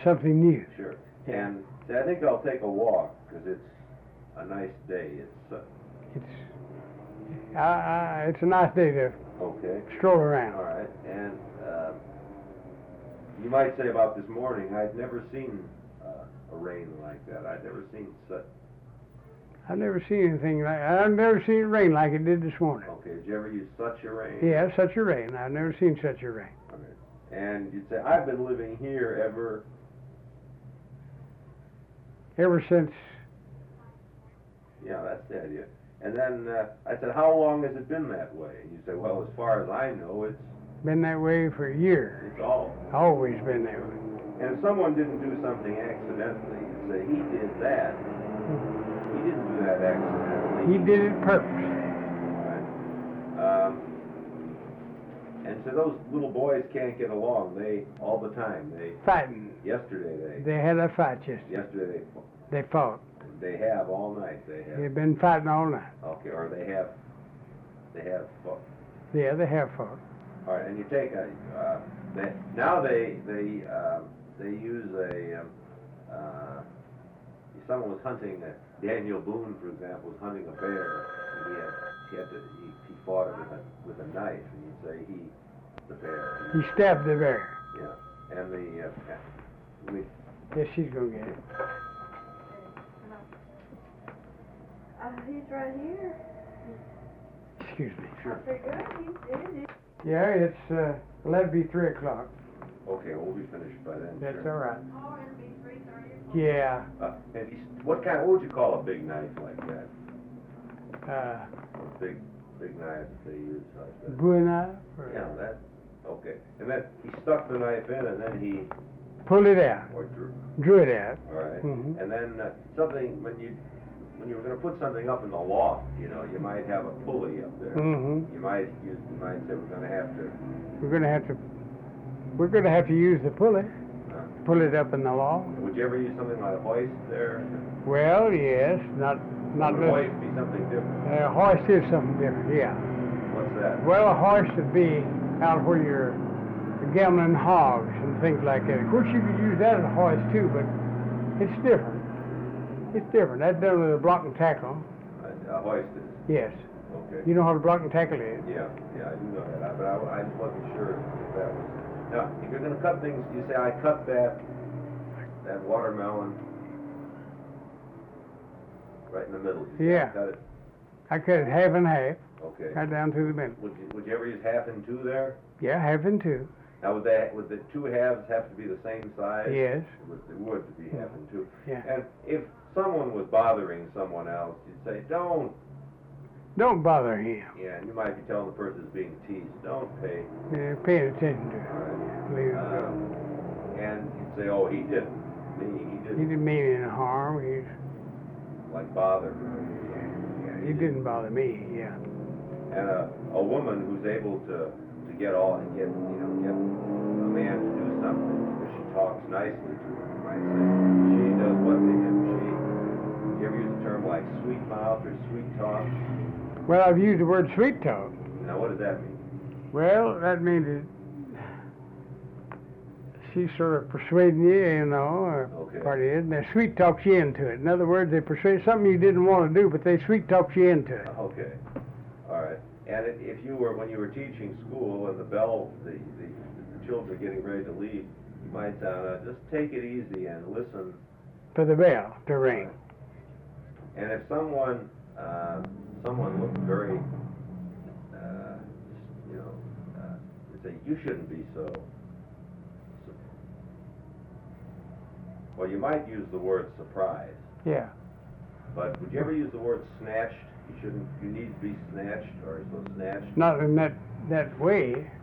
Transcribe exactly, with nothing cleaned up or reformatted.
something new. Sure. Yeah. And see, I think I'll take a walk because it's a nice day. It's uh, It's, uh, uh, it's a nice day to okay. stroll around. All right. And uh, you might say about this morning, I'd never seen uh, a rain like that. I'd never seen such. I've never seen anything like I've never seen it rain like it did this morning. Okay. Did you ever use such a rain? Yeah, such a rain. I've never seen such a rain. All right. And you'd say, I've been living here ever. Ever since, Yeah, that's the idea. And then uh, I said, how long has it been that way? And you say, well, as far as I know, it's been that way for years. it's all. Always been that way. And if someone didn't do something accidentally, you'd say, he did that. He didn't do that accidentally. He did it purpose. Right. Um, and so those little boys can't get along. They, all the time, they, Fighting. yesterday they, They had a fight yesterday. yesterday They fought. they, they have all night. They have, They've been fighting all night. okay, or they have, they have, fought. Yeah, they have fought. All right, and you take a, uh, they, now they, they, uh, they use a, um, uh, someone was hunting, uh, Daniel Boone, for example, was hunting a bear, and he had, he had to, he, he fought it with a, with a knife, and you'd say he, the bear. He stabbed the bear. Yeah, and the, uh, we, Yes, she's gonna get it. Uh, he's right here. Excuse me. sure. Pretty good, he's in it. Yeah, it's uh, eleven be three o'clock. Okay, we'll be finished by then. That's sure. all right. Oh, it'll be three thirty. Yeah. Uh, and he's, what kind, what would you call a big knife like that? Uh, A big, big knife that they use like that? Bowie knife. Or Yeah, that, okay. And then he stuck the knife in and then he, pull it out. or drew, Drew it out. all right. Mhm. And then uh, something, when you, when you were gonna put something up in the loft, you know, you might have a pulley up there. Mm-hmm. You might use, you might say, we're gonna have to, We're gonna have to. We're gonna have to use the pulley. uh, Pull it up in the loft. would you ever use something like a hoist there? Well, yes, not not Would a this. hoist be something different? Uh, hoist is something different. Yeah. What's that? Well, a hoist would be out where you're gambling hogs and things like that. Of course, you could use that as a hoist too, but it's different. It's different. That's done with a block and tackle. A, a hoist is, Yes. okay. You know how the block and tackle is. Yeah, yeah, I do know that, I- but I, I just wasn't sure if that was, now, if you're gonna cut things, you say, I cut that, that watermelon right in the middle. You say, I Yeah. Cut it, I cut it half and half, okay. right down through the middle. Would you, would you ever use half and two there? Yeah, half and two. Now, would that, would the two halves have to be the same size? Yes. Would, it would be half and two. Yeah. And if someone was bothering someone else, you'd say, don't, Don't bother him. yeah, and you might be telling the person who's being teased, don't pay. Yeah, paying attention to All it. right. Leave it go. Um, and you'd say, oh, he didn't, me, he He didn't, didn't mean any harm. He, like, bother. yeah, he didn't bother me. Yeah. And a, a woman who's able to, to get all, get, you know, get a man to do something, because she talks nicely to him, you might say, she does what to him, she, you ever use the term like sweet mouth or sweet talk? Well, I've used the word sweet talk. Now, what does that mean? Well, that means that she's sort of persuading you, you know, or Okay. part of it, and they sweet talks you into it. In other words, they persuade something you didn't want to do, but they sweet talk you into it. Okay, all right. And if, if you were, when you were teaching school and the bell, the, the, the children are getting ready to leave, you might sound, uh, just take it easy and listen. For the bell to ring. And if someone, uh, someone looked very, uh, you know, uh, would say, you shouldn't be so, so, well, you might use the word surprise, Yeah. but would you ever use the word snatched? You shouldn't, you need to be snatched or so snatched? Not in that that way.